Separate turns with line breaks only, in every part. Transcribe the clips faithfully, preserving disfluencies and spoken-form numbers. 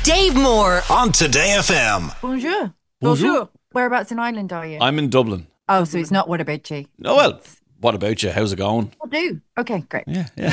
Dave Moore on Today F M.
Bonjour.
Bonjour.
Whereabouts in Ireland are you?
I'm in Dublin.
oh, so it's not what about you?
Oh, well, what about you? How's it going?
I do. Okay, great.
Yeah, yeah.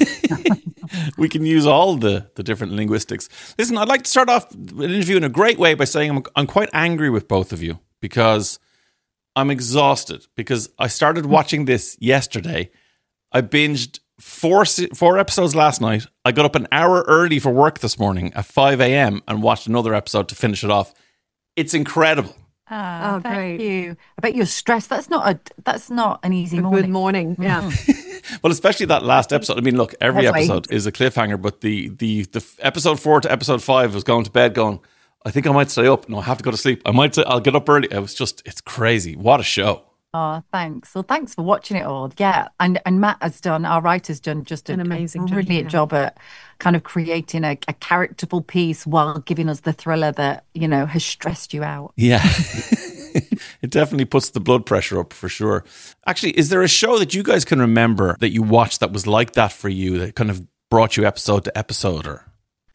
We can use all the, the different linguistics. Listen, I'd like to start off an interview in a great way by saying I'm, I'm quite angry with both of you because I'm exhausted because I started watching this yesterday. I binged four four episodes last night. I got up an hour early for work this morning at five a.m. and watched another episode to finish it off. It's incredible.
Ah,
Oh,
thank
great.
you. I bet you're stressed. That's not a. That's not an easy morning.
Good morning. Yeah.
Well, especially that last episode. I mean, look, every
That's why-
episode is a cliffhanger, but the, the, the f- episode four to episode five was going to bed going, I think I might stay up. No, I have to go to sleep. I might say I'll get up early. It was just, it's crazy. What a show.
Oh, thanks. Well, thanks for watching it all. Yeah, and and Matt has done. Our writer's done just a,
An amazing
a
job,
brilliant
yeah.
job at kind of creating a, a characterful piece while giving us the thriller that you know has stressed you out.
Yeah. It definitely puts the blood pressure up for sure. Actually, is there a show that you guys can remember that you watched that was like that for you, that kind of brought you episode to episode? Or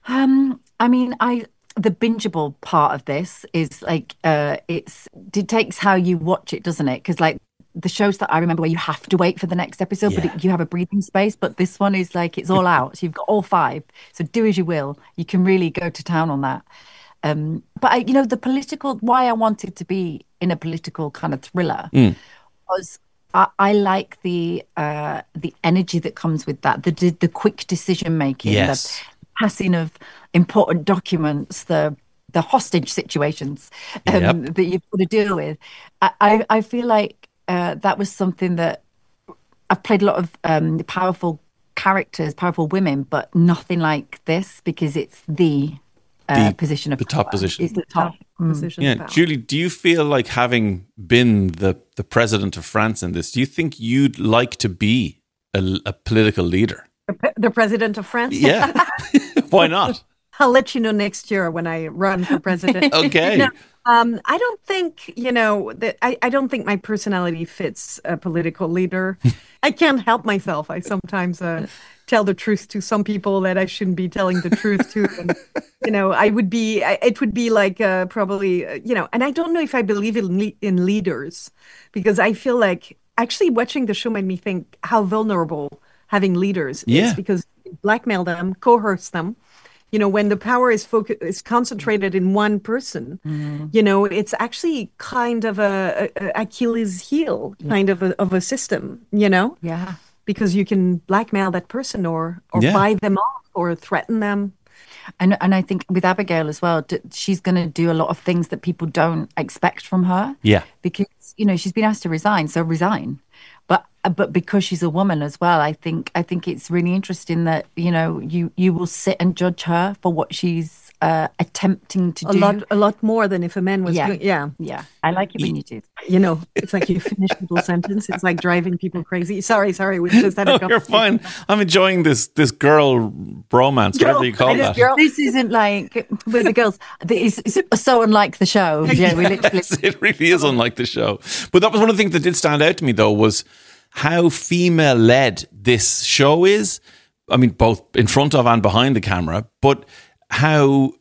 Um, I mean, I the bingeable part of this is like uh, it's it takes how you watch it, doesn't it? Because like the shows that I remember where you have to wait for the next episode,
Yeah.
but it, you have a breathing space. But this one is like it's all out, so you've got all five. So do as you will. You can really go to town on that. Um, but I, you know, the political why I wanted to be in a political kind of thriller was I, I like the uh, the energy that comes with that, the the, the quick decision making,
Yes.
the passing of important documents, the the hostage situations um,
Yep.
that you've got to deal with. I I, I feel like uh, that was something that I've played a lot of um, powerful characters, powerful women, but nothing like this because it's the. Uh,
The-
position of
the top
power.
position.
It's the top.
Position
yeah,
of power.
Julie, do you feel like having been the, the president of France in this, do you think you'd like to be a, a political leader?
The president of France.
Yeah. Why not?
I'll let you know next year when I run for president.
Okay.
No, um, I don't think, you know, that I, I don't think my personality fits a political leader. I can't help myself. I sometimes uh, tell the truth to some people that I shouldn't be telling the truth to. And, you know, I would be, I, it would be like uh, probably, uh, you know, and I don't know if I believe in, le- in leaders because I feel like actually watching the show made me think how vulnerable having leaders
Yeah.
is because you blackmail them, coerce them. You know, when the power is focus is concentrated in one person, you know, it's actually kind of a, a Achilles heel kind of a, of a system, you know,
Yeah.
because you can blackmail that person or or
Yeah.
buy them off or threaten them.
And and I think with Abigail as well, d- she's going to do a lot of things that people don't expect from her.
Yeah.
Because you know she's been asked to resign, so resign. But but because she's a woman as well, I think I think it's really interesting that you know you you will sit and judge her for what she's uh, attempting to
A
do.
lot, a lot more than if a man was
Yeah.
doing. Yeah,
Yeah, I like it when you do.
you know, it's like you finish people's sentence. It's like driving people crazy. Sorry, sorry, we just had a
No, you're
conversation.
fine. I'm enjoying this this girl bromance, whatever you call that.
This isn't like with the girls. This is so unlike the show. Yeah, we literally.
Yes, it really is unlike the show. But that was one of the things that did stand out to me, though, was how female-led this show is. I mean, both in front of and behind the camera, but how,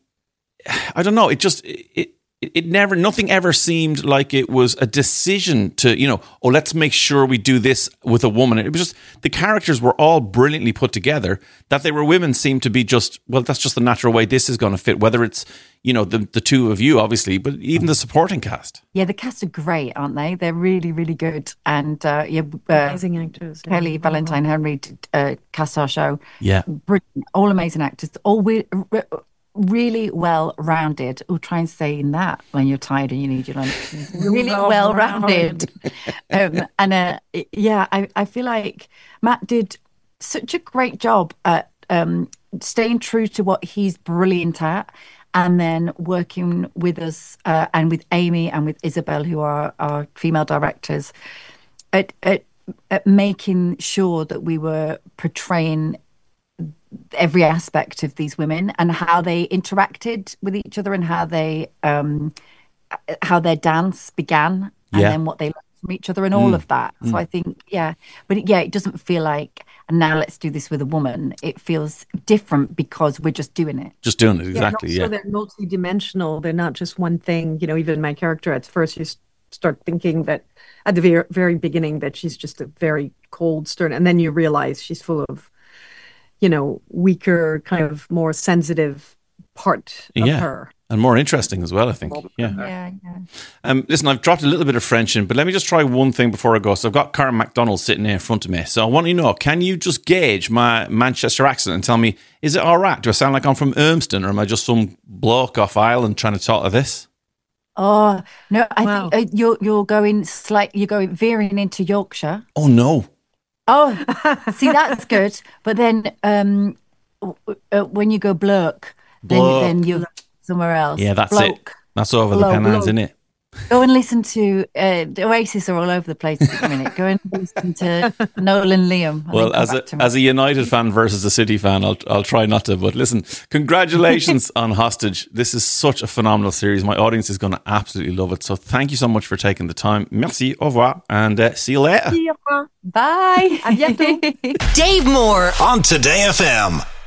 I don't know, it just, it, it never, nothing ever seemed like it was a decision to, you know, oh, let's make sure we do this with a woman. It was just, the characters were all brilliantly put together. That they were women seemed to be just, well, that's just the natural way this is going to fit, whether it's, you know, the, the two of you, obviously, but even the supporting cast.
Yeah, the cast are great, aren't they? They're really, really good. And uh, yeah, uh,
Amazing actors. yeah.
Kelly Valentine Henry did, uh, cast our show.
Yeah.
Brilliant. All amazing actors. All we, re- really well rounded. Oh, try and say in that when you're tired and you need your lunch. Really well rounded. um, and uh, yeah, I, I feel like Matt did such a great job at um, staying true to what he's brilliant at. And then working with us uh, and with Amy and with Isabel, who are our female directors, at, at, at making sure that we were portraying every aspect of these women and how they interacted with each other and how they um, how their dance began and
Yeah.
then what they learned from each other and all of that. So I think, yeah, but yeah, it doesn't feel like and now let's do this with a woman. It feels different because we're just doing it.
Just doing it, exactly,
yeah.
yeah.
So they're multi-dimensional. They're not just one thing. You know, even my character at first, you start thinking that at the very, very beginning that she's just a very cold, stern, and then you realize she's full of, you know, weaker, kind of more sensitive part of
yeah.
her.
And more interesting as well, I think. Yeah.
Yeah, yeah.
Um, listen, I've dropped a little bit of French in, but let me just try one thing before I go. So I've got Karen MacDonald sitting here in front of me. So I want you to know, can you just gauge my Manchester accent and tell me, is it all right? Do I sound like I'm from Urmston, or am I just some bloke off Ireland trying to talk to this?
Oh, no, I
Wow.
think uh, you're, you're going slight, you're going veering into Yorkshire.
Oh, no.
Oh, see, that's good. But then um, w- uh, when you go bloke, then,
Bloke.
then you're somewhere else.
Yeah, that's
bloke.
it. That's over the
Bloke,
Pennines,
bloke.
isn't it?
Go and listen to uh, the Oasis are all over the place at the minute. Go and listen to Noel and Liam. and
Well,
then come
as
back
a
to me.
as a United fan versus a City fan, I'll I'll try not to. But listen, congratulations on Hostage. This is such a phenomenal series. My audience is going to absolutely love it. So thank you so much for taking the time. Merci, au revoir, and uh, see you later.
Bye.
À bientôt.
Dave Moore on Today F M.